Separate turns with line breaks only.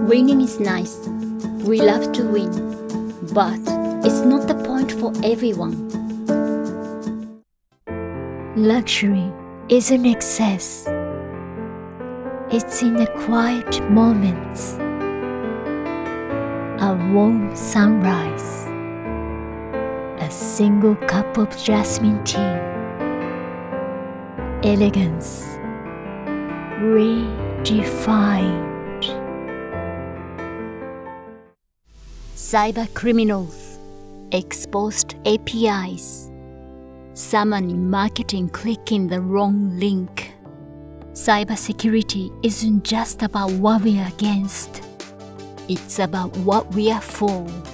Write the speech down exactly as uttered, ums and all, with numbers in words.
Winning is nice. We love to win. But it's not the point for everyone.
Luxury isn't excess. It's in the quiet moments. A warm sunrise. A single cup of jasmine tea. Elegance redefined.
Cyber criminals, exposed A P Is, someone in marketing clicking the wrong link. Cybersecurity isn't just about what we are against. It's about what we are for.